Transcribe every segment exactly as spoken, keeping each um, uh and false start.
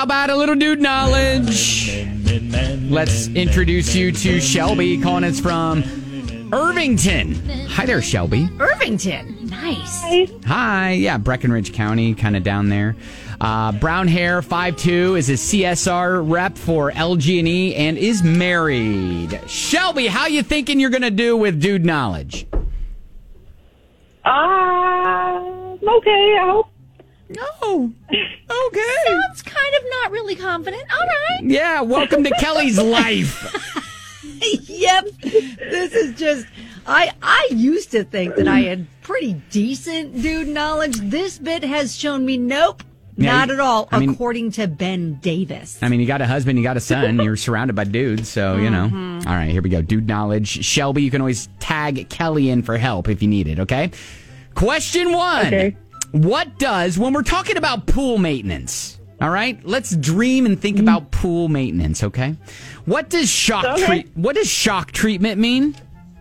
about a little dude knowledge? Let's introduce you to Shelby, calling us from Irvington. Hi there, Shelby. Irvington. Nice. Hi. Hi. Yeah, Breckenridge County, kind of down there. Uh, brown hair, five two, is a C S R rep for L G and E and is married. Shelby, how you thinking you're going to do with dude knowledge? Uh, okay, I hope. Oh, okay. Sounds kind of not really confident. All right. Yeah, welcome to Kelly's life. Yep. This is just, I I used to think that I had pretty decent dude knowledge. This bit has shown me, nope, Yeah, not at all, I mean- according to Ben Davis. I mean, you got a husband, you got a son, you're surrounded by dudes, so, you know. Mm-hmm. All right, here we go. Dude knowledge. Shelby, you can always tag Kelly in for help if you need it, okay? Question one. Okay. What does, when we're talking about pool maintenance, all right, let's dream and think about pool maintenance, okay? What does shock Okay. treat? What does shock treatment mean?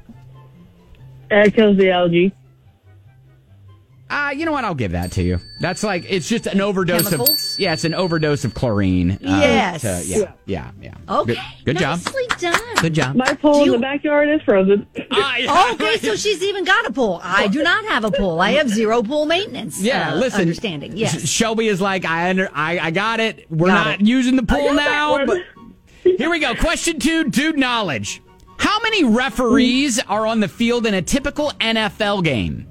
It kills the algae. Uh, you know what? I'll give that to you. That's like, it's just an overdose Chemicals? of, yeah, it's an overdose of chlorine. Uh, Yes. to- yeah, yeah, yeah. Okay. Good, good job. Nicely done. Good job. My pool in you- the backyard is frozen. Ah, Okay, so she's even got a pool. I do not have a pool. I have zero pool maintenance. Yeah, uh, listen. Understanding. Yes. Shelby is like, I under, I, I got it. We're Got not it. using the pool got now. that But one. here we go. Question two, dude knowledge. How many referees are on the field in a typical N F L game?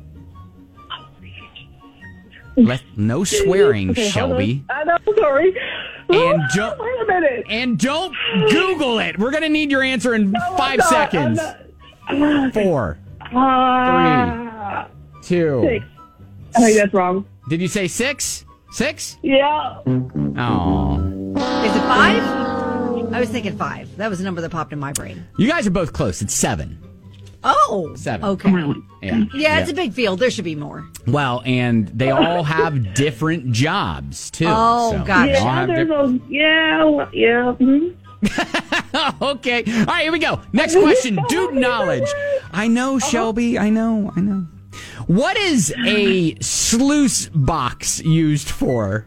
Let, no swearing, Okay, hold Shelby. on. I know, sorry. And Ah, don't- Wait a minute. And don't Google it. We're going to need your answer in No, five I'm not, seconds. I'm not. Four, Ah, two. six. I think that's wrong. Did you say six? Six? Yeah. Oh. Is it five? I was thinking five. That was a number that popped in my brain. You guys are both close. It's seven. Oh. Seven. Okay. Yeah. Yeah, it's a big field. There should be more. Well, and they all have different jobs, too. Oh, so gotcha. they all Yeah, have there's di- a, yeah, well, yeah. Mm-hmm. Okay. All right, here we go. Next question. Dude knowledge. I know, Shelby. I know. I know. What is a sluice box used for?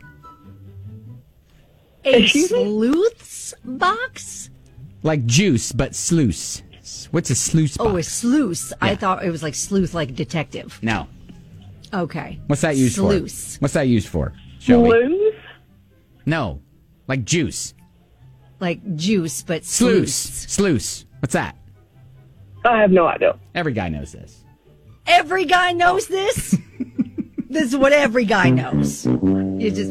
A Excuse me? sleuth's box? Like juice, but sluice. What's a sluice box? Oh, a sleuth. I Yeah. thought it was like sleuth, like detective. No. Okay. What's that used Sluice. for? What's that used for? Shelby? Blues? No. Like juice. Like juice, but Sluice. sleuths. Sluice. What's that? I have no idea. Every guy knows this. Every guy knows this? This is what every guy knows. You just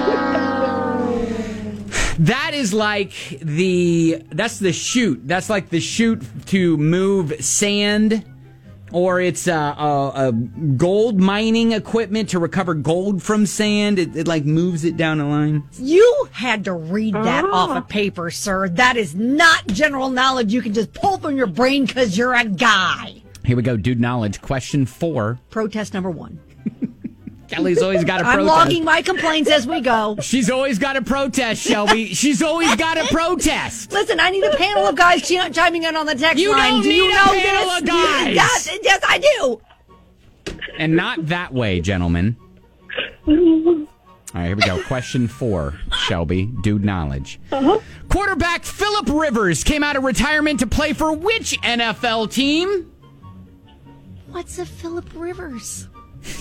That is like the, that's the chute. That's like the chute to move sand, or it's a, a, a gold mining equipment to recover gold from sand. It, it like moves it down a line. You had to read that Oh. off of paper, sir. That is not general knowledge you can just pull from your brain because you're a guy. Here we go, dude knowledge. Question four. Protest number one. Kelly's always got a I'm protest. logging my complaints as we go. She's always got a protest, Shelby. She's always got a protest. Listen, I need a panel of guys ch- chiming in on the text You line. don't do need you a know panel this? of guys. Yes, yes, I do. And not that way, gentlemen. All right, here we go. Question four, Shelby. Dude knowledge. Uh-huh. Quarterback Phillip Rivers came out of retirement to play for which N F L team? What's a Phillip Rivers?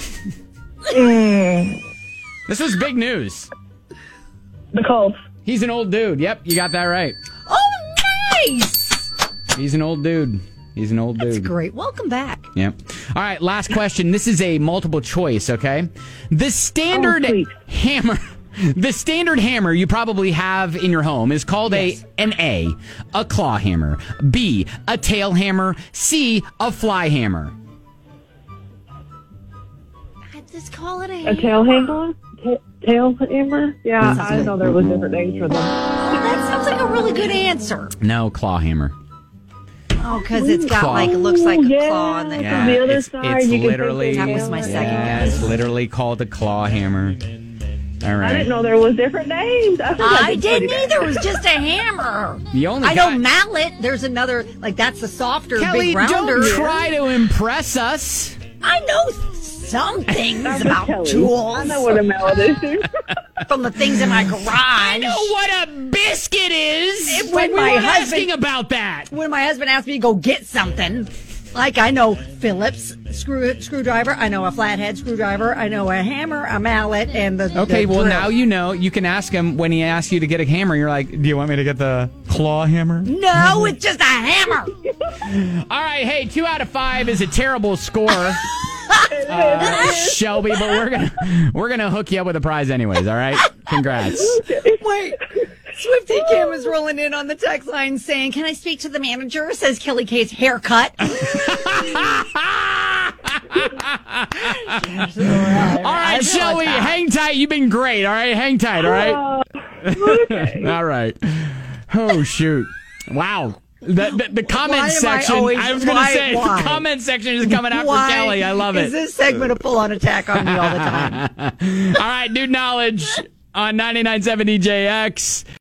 This was big news. The Colts. He's an old dude. Yep, you got that right. Oh, nice. He's an old dude. He's an old dude. That's great. Welcome back. Yep. All right, last question. This is a multiple choice, okay? The standard Oh, sweet. hammer, the standard hammer you probably have in your home is called Yes. a an A, a claw hammer, B, a tail hammer, C, a fly hammer. I just call it a, A hammer. tail handler? Ta- tail hammer? Yeah, Sounds I good. know there was different names for them. Oh, that sounds like a really good answer. No, claw hammer. Oh, because it's got Claw. like, it looks like a Yeah. claw on the Yeah. the other it's, side, it's you can take literally the That was my second yeah, guess. it's literally called a claw hammer. All right. I didn't know there was different names. I, think I did didn't pretty bad. either. It was just a hammer. The only I guy- know mallet. There's another, like that's the softer, Kelly, big rounder. don't try to impress us. I know some things I'm just about telling you. tools. I know what a mallet is. from the things in my garage. I know what a biscuit is. When When we my weren't husband- asking about that. When my husband asked me to go get something, like I know Phillips screw screwdriver, I know a flathead screwdriver, I know a hammer, a mallet, and the Okay, the well, drill. now you know. You can ask him when he asks you to get a hammer. You're like, do you want me to get the claw hammer? No, it's just a hammer. All right, hey, two out of five is a terrible score, uh, Shelby. But we're gonna we're gonna hook you up with a prize anyways. All right, congrats. Wait, Swifty Cam is rolling in on the text line saying, "Can I speak to the manager?" Says Kelly K's haircut. All right, Shelby, hang tight. You've been great. All right, hang tight. All right. Okay. All right. Oh shoot! Wow. The, the, the comment Why am I section. I, always- was going to why- say why? the comment section is coming after Why Kelly. I love Is it. this segment a full-on attack on me all the time? All right, new knowledge on ninety-nine point seven D J X.